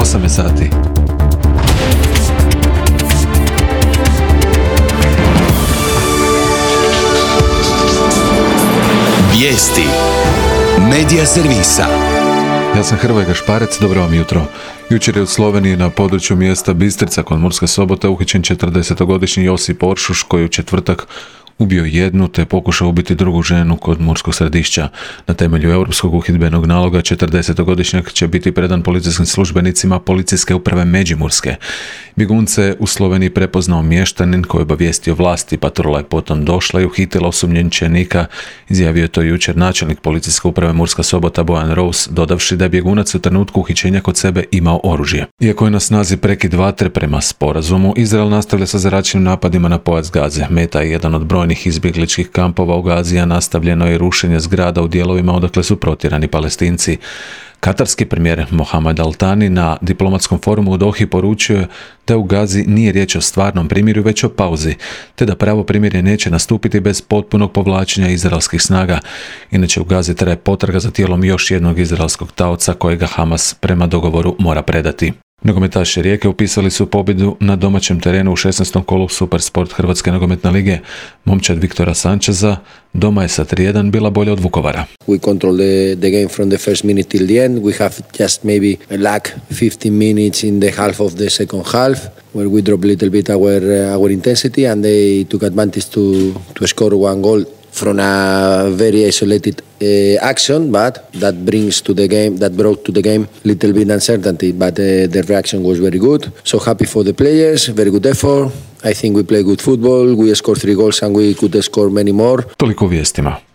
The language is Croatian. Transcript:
8 je sati. Vijesti Medija servisa. Ja sam Hrvoje Gašparec, dobro vam jutro. Jučer je u Sloveniji na području mjesta Bistrica kod Murske Sobote uhićen 40-godišnji Josip Oršuš koji u četvrtak ubio jednu te pokušao ubiti drugu ženu kod Murskog Središća. Na temelju europskog uhidbenog naloga 40-godišnjak će biti predan policijskim službenicima Policijske uprave Međimurske. Bjegunce u Sloveniji prepoznao mještanin koji je obavijestio vlasti, patrola je potom došla i uhitila osumnjičenika, izjavio je to jučer načelnik Policijske uprave Murska Sobota Bojan Rous, dodavši da je bjegunac u trenutku uhićenja kod sebe imao oružje. Iako je na snazi prekid vatre prema sporazumu, Izrael nastavlja sa zračnim napadima na pojas Gaze. Meta je jedan od brojnih izbjegličkih kampova u Gazi, a nastavljeno je rušenje zgrada u dijelovima odakle su protjerani Palestinci. Katarski premijer Mohamed Al-Thani na diplomatskom forumu u Dohi poručio je da u Gazi nije riječ o stvarnom primirju, već o pauzi, te da pravo primirje neće nastupiti bez potpunog povlačenja izraelskih snaga. Inače u Gazi traje potraga za tijelom još jednog izraelskog taoca kojega Hamas prema dogovoru mora predati. Nogometaši Rijeke upisali su pobjedu na domaćem terenu u 16. kolu Supersport Hrvatske nogometne lige. Momčad Viktora Sančeza doma je sa 3-1 bila bolja od Vukovara. We control the game from the first minute till the end. We have just maybe lack 15 minutes in the half of the second half where we drop a little bit our intensity and they took advantage to score one goal from a very isolated action, but that brought to the game little bit uncertainty, but the reaction was very good. So happy for the players, very good effort. I think we play good football, we scored 3 goals and we could score many more. Toliko u vijestima.